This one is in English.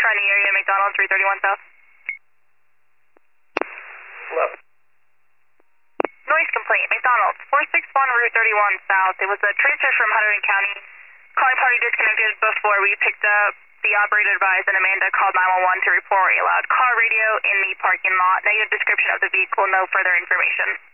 trying the area, McDonald's, 331 South. Left. Noise complaint, McDonald's, 461 Route 31 South. It was a transfer from Hunterdon County. Calling party disconnected before we picked up. The operator advised and Amanda called 911 to report a loud car radio in the parking lot. Negative description of the vehicle, no further information.